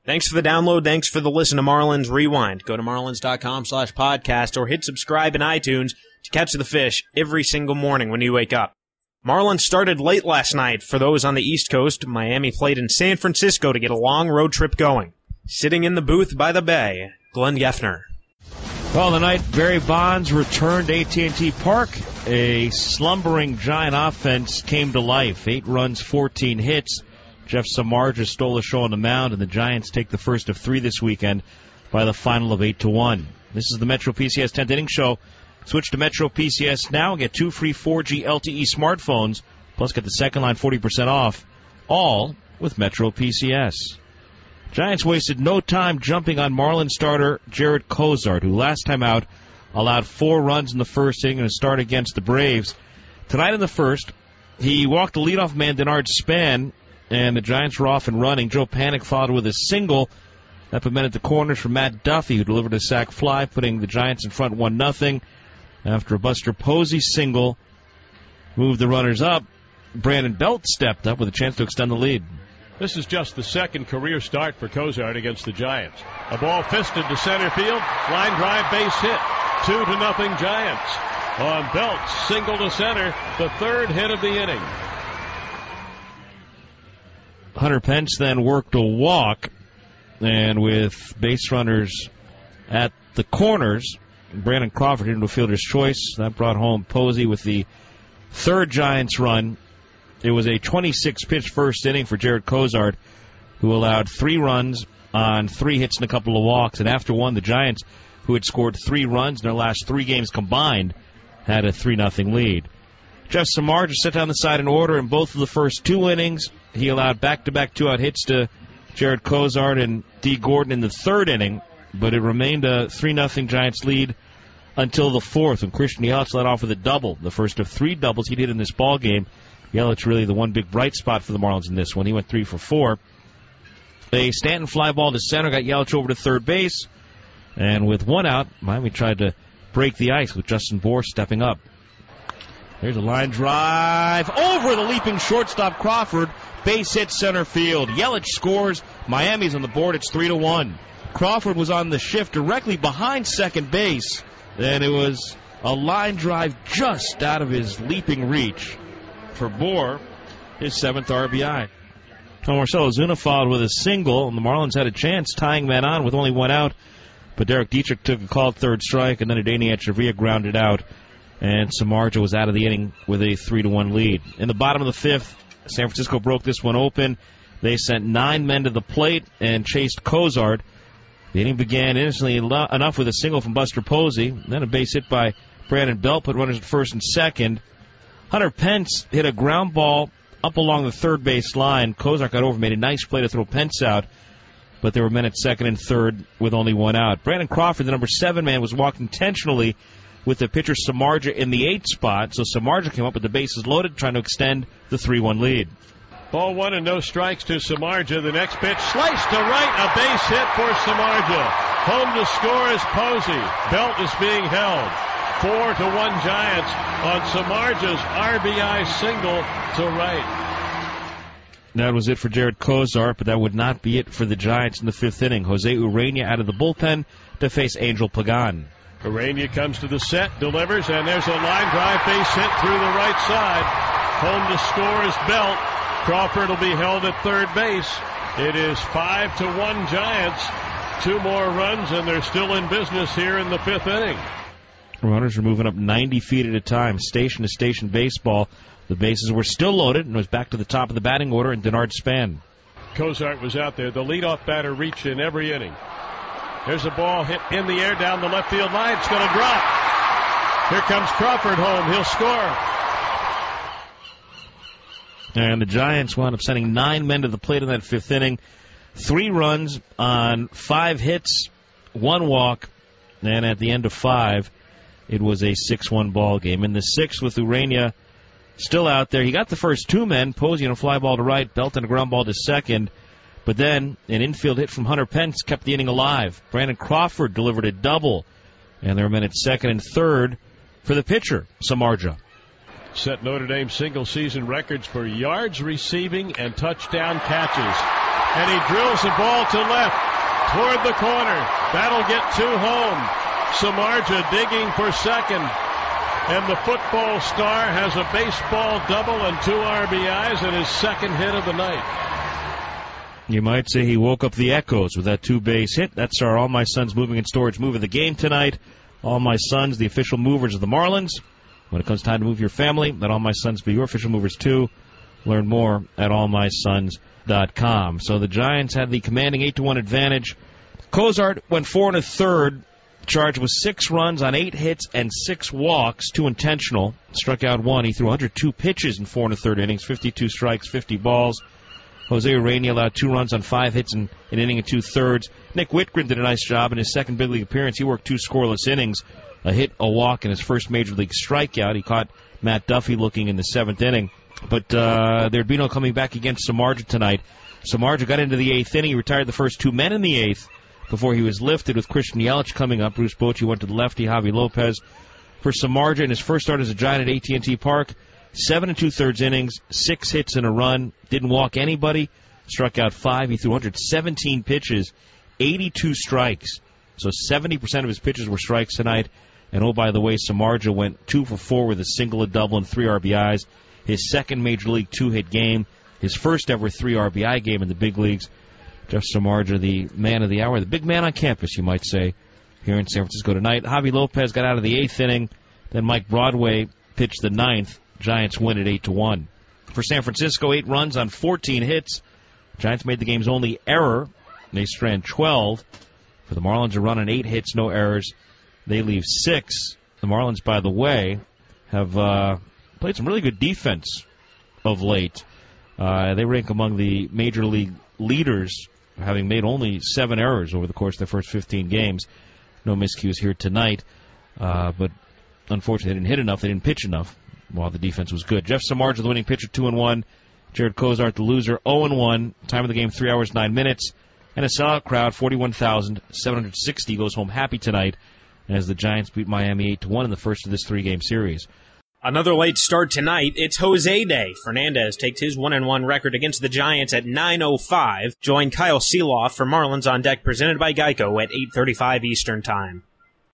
Thanks for the download. Thanks for the listen to Marlins Rewind. Go to marlins.com/podcast or hit subscribe in iTunes to catch the fish every single morning when you wake up. Marlins started late last night. For those on the East Coast, Miami played in San Francisco to get a long road trip going. Sitting in the booth by the bay, Glenn Geffner. Well, tonight, Barry Bonds returned to AT&T Park. A slumbering Giant offense came to life. 8 runs, 14 hits. Jeff Samardzija stole the show on the mound, and the Giants take the first of 3 this weekend by the final of 8-1. This is the Metro PCS 10th Inning Show. Switch to Metro PCS now and get 2 free 4G LTE smartphones, plus get the second line 40% off, all with Metro PCS. Giants wasted no time jumping on Marlins starter Jarred Cozart, who last time out allowed 4 runs in the first inning in a start against the Braves. Tonight in the first, he walked the leadoff man Denard Span, and the Giants were off and running. Joe Panik followed with a single. That put men at the corners for Matt Duffy, who delivered a sac fly, putting the Giants in front 1-0. After a Buster Posey single moved the runners up, Brandon Belt stepped up with a chance to extend the lead. This is just the second career start for Cozart against the Giants. A ball fisted to center field. Line drive, base hit. 2-0 Giants. On Belt's single to center, the third hit of the inning. Hunter Pence then worked a walk, and with base runners at the corners, Brandon Crawford into a fielder's choice. That brought home Posey with the third Giants run. It was a 26-pitch first inning for Jarred Cozart, who allowed 3 runs on 3 hits and a couple of walks. And after one, the Giants, who had scored 3 runs in their last 3 games combined, had a 3-0 lead. Jeff Samardzija set down the side in order in both of the first 2 innings. He allowed back-to-back 2-out hits to Jarred Cozart and D. Gordon in the third inning, but it remained a 3-0 Giants lead until the fourth, when Christian Yelich led off with a double, the first of 3 doubles he'd hit in this ball game. Yelich really the one big bright spot for the Marlins in this one. He went 3 for 4. A Stanton fly ball to center got Yelich over to third base, and with 1 out, Miami tried to break the ice with Justin Bour stepping up. There's a line drive over the leaping shortstop Crawford. Base hit center field. Yelich scores. Miami's on the board. It's 3-1. Crawford was on the shift directly behind second base, and it was a line drive just out of his leaping reach for Bour, his 7th RBI. Marcell Ozuna followed with a single, and the Marlins had a chance tying men on with only 1 out, but Derek Dietrich took a called third strike, and then Adeiny Echeverria grounded out, and Samardzija was out of the inning with a 3-1 lead. In the bottom of the 5th, San Francisco broke this one open. They sent 9 men to the plate and chased Cozart. The inning began innocently enough with a single from Buster Posey, then a base hit by Brandon Belt, put runners at first and second. Hunter Pence hit a ground ball up along the third base line. Cozart got over, made a nice play to throw Pence out, but there were men at second and third with only 1 out. Brandon Crawford, the number 7 man, was walked intentionally with the pitcher Samardzija in the 8th spot, so Samardzija came up with the bases loaded, trying to extend the 3-1 lead. Ball 1 and no strikes to Samardzija. The next pitch sliced to right, a base hit for Samardzija. Home to score is Posey. Belt is being held. 4-1 Giants on Samardzija's RBI single to right. That was it for Jarred Cozart, but that would not be it for the Giants in the 5th inning. Jose Urena out of the bullpen to face Angel Pagan. Urena comes to the set, delivers, and there's a line drive base hit through the right side. Home to score is Belt. Crawford will be held at third base. It is 5-1 Giants. 2 more runs, and they're still in business here in the 5th inning. Runners are moving up 90 feet at a time, station to station baseball. The bases were still loaded, and it was back to the top of the batting order, and Denard Span. Cozart was out there. The leadoff batter reached in every inning. There's a ball hit in the air down the left field line. It's going to drop. Here comes Crawford home. He'll score. And the Giants wound up sending 9 men to the plate in that 5th inning. 3 runs on 5 hits, 1 walk, and at the end of 5, it was a 6-1 ball game. In the 6th, with Urena still out there, he got the first 2 men, Posey on a fly ball to right, Belt on a ground ball to second. But then an infield hit from Hunter Pence kept the inning alive. Brandon Crawford delivered a double, and there were men at second and third for the pitcher, Samardzija. Set Notre Dame single-season records for yards receiving and touchdown catches. and he drills the ball to left toward the corner. That'll get 2 home. Samardzija digging for second. And the football star has a baseball double and 2 RBIs and his second hit of the night. You might say he woke up the echoes with that 2-base hit. That's our All My Sons Moving and Storage move of the game tonight. All My Sons, the official movers of the Marlins. When it comes time to move your family, let All My Sons be your official movers too. Learn more at allmysons.com. So the Giants had the commanding 8-1 advantage. Cozart went 4 1/3. Charged with 6 runs on 8 hits and 6 walks, 2 intentional. Struck out 1. He threw 102 pitches in 4 1/3 innings, 52 strikes, 50 balls. Jose Urena allowed 2 runs on 5 hits in an inning and 2/3. Nick Whitgren did a nice job in his second big league appearance. He worked 2 scoreless innings, a hit, a walk, and his first major league strikeout. He caught Matt Duffy looking in the 7th inning. But there'd be no coming back against Samardzija tonight. Samardzija got into the 8th inning. He retired the first 2 men in the 8th before he was lifted with Christian Yelich coming up. Bruce Bochy went to the lefty, Javi Lopez. For Samardzija in his first start as a Giant at AT&T Park, 7 2/3 innings, 6 hits and a run, didn't walk anybody, struck out 5. He threw 117 pitches, 82 strikes. So 70% of his pitches were strikes tonight. And oh, by the way, Samardzija went 2 for 4 with a single, a double, and 3 RBIs. His second Major League 2-hit game, his first ever 3 RBI game in the big leagues. Jeff Samardzija, the man of the hour, the big man on campus, you might say, here in San Francisco tonight. Javi Lopez got out of the 8th inning. Then Mike Broadway pitched the 9th. Giants win at 8-1. For San Francisco, 8 runs on 14 hits. Giants made the game's only error. They strand 12. For the Marlins, a run on 8 hits, no errors. They leave 6. The Marlins, by the way, have played some really good defense of late. They rank among the major league leaders, having made only 7 errors over the course of their first 15 games. No miscues here tonight, but unfortunately they didn't hit enough, they didn't pitch enough, while the defense was good. Jeff Samardzija, the winning pitcher, 2-1. Jared Cozart, the loser, 0-1. Time of the game, 3 hours, 9 minutes. And a sellout crowd, 41,760, goes home happy tonight as the Giants beat Miami 8-1 in the first of this 3-game series. Another late start tonight. It's Jose Day. Fernandez takes his 1-1 record against the Giants at 9:05. Join Kyle Seeloff for Marlins on Deck, presented by Geico at 8:35 Eastern Time.